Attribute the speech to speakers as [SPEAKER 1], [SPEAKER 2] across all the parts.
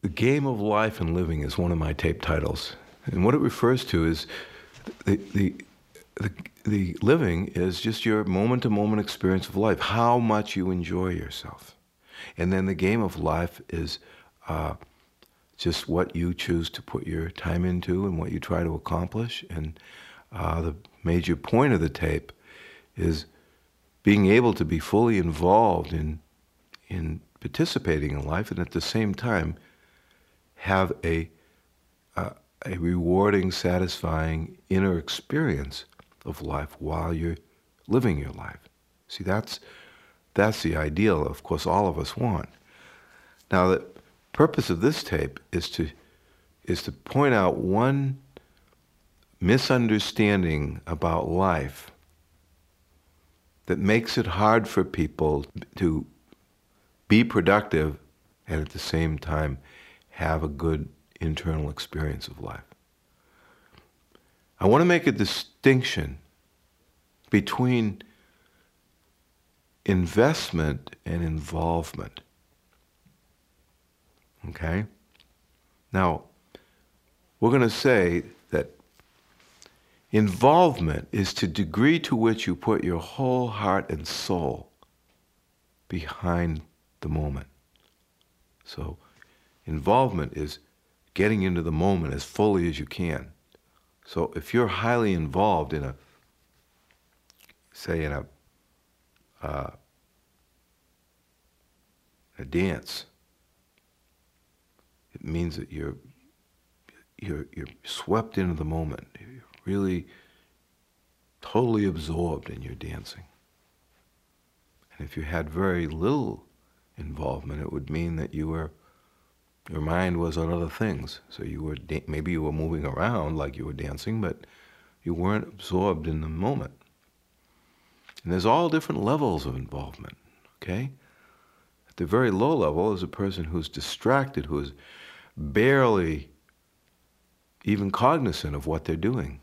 [SPEAKER 1] The Game of Life and Living is one of my tape titles. And what it refers to is the, the, the living is just your moment-to-moment experience of life, how much you enjoy yourself. And then the game of life is just what you choose to put your time into and what you try to accomplish. And the major point of the tape is being able to be fully involved in participating in life, and at the same time have a rewarding, satisfying inner experience of life while you're living your life. See, that's the ideal, of course, all of us want. Now, the purpose of this tape is to point out one misunderstanding about life that makes it hard for people to be productive and at the same time have a good internal experience of life. I want to make a distinction between investment and involvement. Okay? Now, we're going to say that involvement is the degree to which you put your whole heart and soul behind the moment. So, involvement is getting into the moment as fully as you can. So if you're highly involved in a dance, it means that you're swept into the moment. You're really totally absorbed in your dancing. And if you had very little involvement, it would mean that your mind was on other things. So you were maybe you were moving around like you were dancing, but you weren't absorbed in the moment. And there's all different levels of involvement, okay? At the very low level is a person who's distracted, who is barely even cognizant of what they're doing.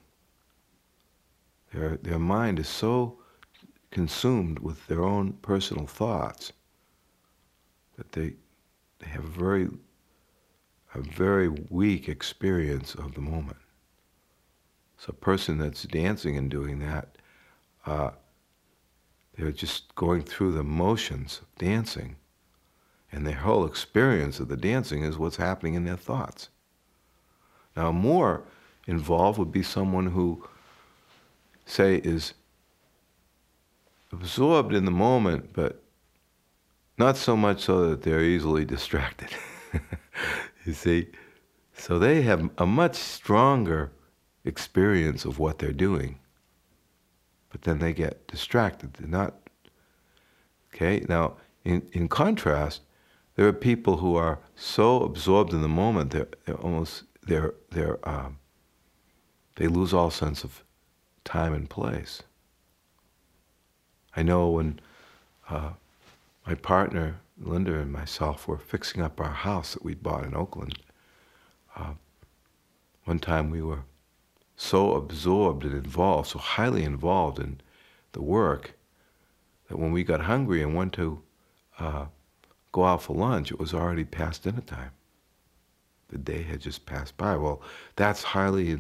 [SPEAKER 1] Their mind is so consumed with their own personal thoughts that they have a very weak experience of the moment. So a person that's dancing and doing that, they're just going through the motions of dancing, and their whole experience of the dancing is what's happening in their thoughts. Now, more involved would be someone who, say, is absorbed in the moment, but not so much so that they're easily distracted. You see? So they have a much stronger experience of what they're doing, but then they get distracted. They're not, okay? Now, in contrast, there are people who are so absorbed in the moment, they lose all sense of time and place. I know when my partner, Linda, and myself were fixing up our house that we'd bought in Oakland. One time we were so absorbed and involved, so highly involved in the work, that when we got hungry and went to go out for lunch, it was already past dinner time. The day had just passed by. Well, that's highly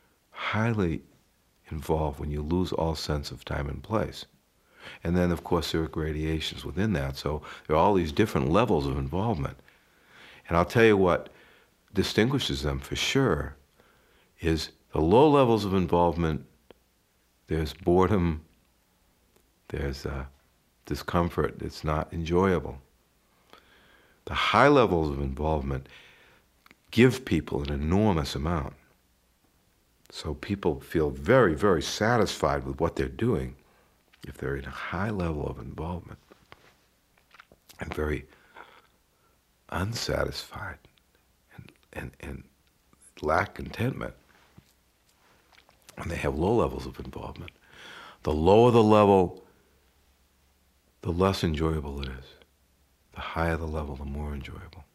[SPEAKER 1] involved when you lose all sense of time and place. And then, of course, there are gradations within that. So there are all these different levels of involvement. And I'll tell you what distinguishes them for sure is the low levels of involvement. There's boredom. There's discomfort. It's not enjoyable. The high levels of involvement give people an enormous amount. So people feel very, very satisfied with what they're doing if they're in a high level of involvement, and very unsatisfied and lack contentment when they have low levels of involvement. The lower the level, the less enjoyable it is. The higher the level, the more enjoyable.